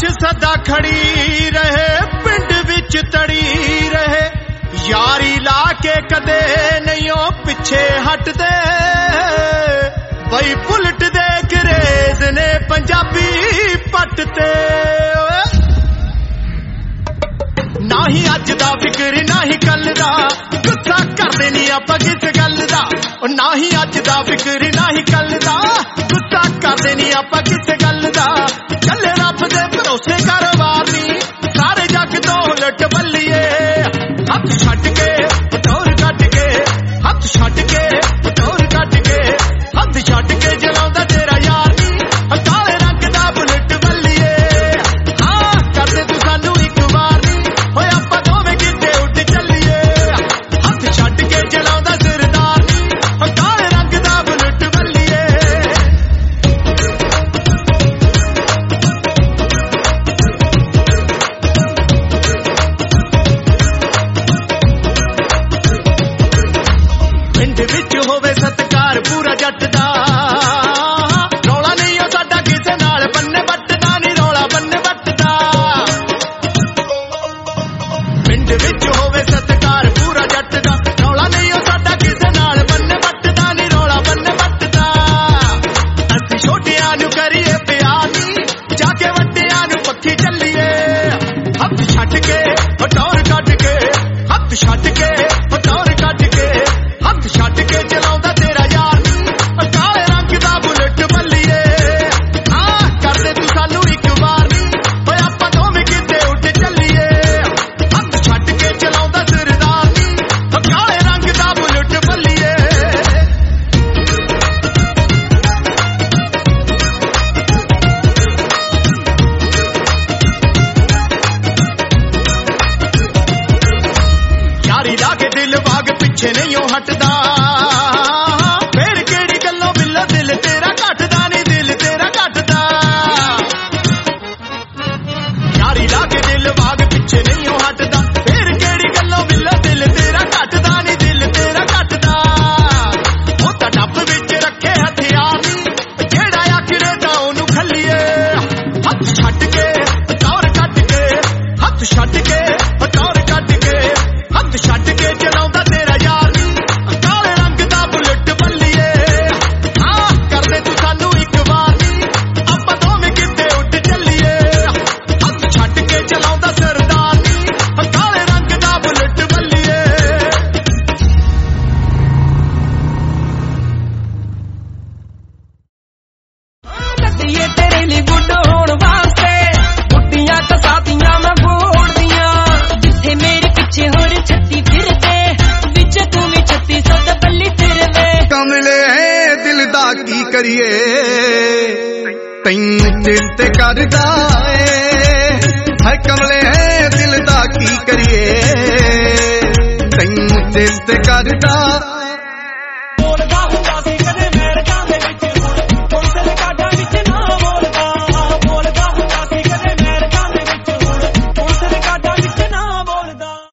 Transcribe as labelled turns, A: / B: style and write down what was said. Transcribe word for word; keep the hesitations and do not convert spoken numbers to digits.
A: ਲਾਸ਼ ਸਦਾ ਖੜੀ ਰਹੇ, ਪਿੰਡ ਵਿੱਚ ਤੜੀ ਰਹੇ, ਯਾਰੀ ਲਾ ਕੇ ਕਦੇ ਨਹੀਂ ਉਹ ਪਿੱਛੇ ਹਟਦੇ। ਬਈ ਬੁਲਟ ਦੇ ਗਰੇਜ਼ ਨੇ ਪੰਜਾਬੀ ਪੱਟ ਤੇ। ਨਾ ਹੀ ਅੱਜ ਦਾ ਫਿਕਰ ਨਾ ਹੀ ਕੱਲ ਦਾ, ਗੁੱਸਾ ਕਰਦੇ ਨਹੀਂ ਆਪਾਂ ਕਿਸ ਗੱਲ ਦਾ। ਨਾ ਹੀ ਅੱਜ ਦਾ ਫਿਕਰ ਨਾ ਹੀ ਕੱਲ ਦਾ, ਗੁੱਸਾ ਕਰਦੇ ਨਹੀਂ ਆਪਾਂ ਕਿਸ ਗੱਲ ਦਾ। ਚੱਲੇ ਰੱਬ ਦੇ ਭਰੋਸੇ ਕਾਰੋਬਾਰ ਨੀ, ਸਾਰੇ ਜੱਗ ਤੋਂ ਉਲਟ ਬੱਲੀਏ। ਹੱਥ ਛੱਡ ਕੇ ਪਟੋਰ ਕੱਢ ਕੇ, ਹੱਥ ਛੱਡ ਕੇ ਪਟੋਰ ਕੱਢ ਕੇ, ਹੱਥ ਛੱਡ ਕੇ ਜਲਾਉਂਦਾ ਤੇਰਾ ਯਾਰ ਨੀ, ਕਾਲੇ ਰੰਗ ਦਾ ਬੁਲਟ ਬੱਲੀਏ। ਹਾਂ ਕਰਦੇ ਤੂੰ ਸਾਨੂੰ ਇੱਕ ਵਾਰ ਨੀ, ਹੋਏ ਆਪਾਂ ਦੋਵੇਂ ਕਿਤੇ ਉੱਡ ਚੱਲੀਏ। ਹੱਥ ਛੱਡ ਕੇ ਜਲਾਉਂਦਾ ਸਰਦਾਰ ਨੀ, ਕਾਲੇ ਰੰਗ ਦਾ ਬੁਲਟ ਬੱਲੀਏ। ਪਿੰਡ ਵਿੱਚ ਹੋਵੇ ਸਤਿਕਾਰ ਪੂਰਾ ਜੱਟ ਦਾ, ਰੌਲਾ ਨਹੀਂ ਉਹ ਸਾਡਾ ਕਿਸੇ ਨਾਲ ਬੰਨੇ ਵੱਟਦਾ ਨੀ, ਰੌਲਾ ਬੰਨੇ ਵੱਟਦਾ। ਪਿੰਡ ਵਿੱਚ ਹੋਵੇ ਸਤਿਕਾਰ ਪੂਰਾ ਜੱਟ ਦਾ, ਰੌਲਾ ਨਹੀਂ ਉਹ ਸਾਡਾ ਕਿਸੇ ਨਾਲ ਬੰਨੇ ਵੱਟਦਾ ਨੀ, ਰੌਲਾ ਬੰਨੇ ਵੱਟਦਾ। ਅਸੀਂ ਛੋਟਿਆਂ ਨੂੰ ਕਰੀਏ ਪਿਆਰ ਨੀ, ਜਾ ਕੇ ਵੱਡਿਆਂ ਨੂੰ ਪੱਖੀ ਚੱਲੀਏ। ਹੱਥ ਛੱਡ ਕੇ ਹਟੌਰ ਕੱਢ ਕੇ, ਹੱਥ ਛੱਡ ਕੇ ਹਟੌਰ ਕੱਢ ਕੇ, ਹੱਥ ਛੱਡ ਕੇ ਚਲਾਉਂਦਾ ਤੇਰਾ ਯਾਰ ਨੀ, ਕਾਲੇ ਰੰਗ ਦਾ ਬੁਲਟ ਬੱਲੀਏ। ਹਾਂ ਕਰਦੇ ਤੂੰ ਸਾਨੂੰ ਇੱਕ ਵਾਰ ਨੀ, ਹੋਏ ਆਪਾਂ ਦੋਵੇਂ ਕਿਤੇ ਉੱਡ ਚੱਲੀਏ। ਹੱਥ ਛੱਡ ਕੇ ਚਲਾਉਂਦਾ ਸਰਦਾਰ ਨੀ, ਕਾਲੇ ਰੰਗ ਦਾ ਬੁਲਟ ਬੱਲੀਏ। ਯਾਰੀ ਲਾ ਕੇ ਦਿਲ ਬਾਗ ਪਿੱਛੇ ਨਹੀਂ ਉਹ ਹਟਦਾ, ਫੇਰ ਕਿਹੜੀ ਗੱਲੋਂ ਬਿੱਲਾ ਦਿਲ ਤੇਰਾ ਘਟਦਾ ਨੀ, ਦਿਲ ਤੇਰਾ ਘਟਦਾ। ਯਾਰੀ ਲਾ ਕੇ ਦਿਲ ਬਾਗ ਪਿੱਛੇ ਨਹੀਂ ਉਹ ਹਟਦਾ, ਫੇਰ ਕਿਹੜੀ ਗੱਲੋਂ ਬਿੱਲਾ ਦਿਲ ਤੇਰਾ ਘਟਦਾ ਨੀ, ਦਿਲ ਤੇਰਾ ਘਟਦਾ। ਉਹ ਤਾਂ ਡੱਬ ਵਿੱਚ ਰੱਖੇ ਹਥਿਆਰ ਨੀ, ਜਿਹੜਾ ਆਖਰੇ ਤਾਂ ਉਹਨੂੰ ਖੱਲੀਏ। ਹੱਥ ਛੱਡ ਕੇ ਹਟੌਰ ਕੱਢ ਕੇ, ਹੱਥ ਛੱਡ ਕੇ ਹਟੌਰ ਕੱਢ ਕੇ, ਹੱਥ ਛੱਡ ਕੇ ਚਲਾਉਂਦਾ ਤੇਰਾ ਯਾਰ ਨੀ, ਕਾਲੇ ਰੰਗ ਦਾ ਬੁਲਟ ਬੱਲੀਏ। ਹਾਂ ਕਰਦੇ ਤੂੰ ਸਾਨੂੰ ਇੱਕ ਵਾਰ ਨੀ, ਆਪਾਂ ਦੋਵੇਂ ਕਿਤੇ ਉੱਡ ਚੱਲੀਏ। ਹੱਥ ਛੱਡ ਕੇ ਚਲਾਉਂਦਾ ਸਰਦਾਰ ਨੀ, ਕਾਲੇ ਰੰਗ ਦਾ ਬੁਲਟ ਬੱਲੀਏ।
B: ਕੱਢੀਏ ਤੇਰੇ ਲਈ ਗੁੱਡ ਹੋਣ ਵਾਸਤੇ, ਗੁੱਡੀਆਂ ਕਸਾਤੀਆਂ ਮੈਂ ਬੋੜਦੀਆਂ। ਜਿੱਥੇ ਮੇਰੇ ਪਿੱਛੇ ਹੋਰ ਛੱਤੀ ਫਿਰਦੇ, ਵਿੱਚ ਤੂੰ ਵੀ ਛੱਤੀ ਸੌ ਬੱਲੀ ਫਿਰਦੇ।
C: ਕਮਲੇ ਦਿਲ ਦਾ ਕੀ ਕਰੀਏ, ਤੈਨੂੰ ਚਿੰਤ ਕਰਦਾ ਏ। ਹੈ ਕਮਲੇ ਦਿਲ ਦਾ ਕੀ ਕਰੀਏ, ਤੈਨੂੰ ਚਿੰਤ ਕਰਦਾ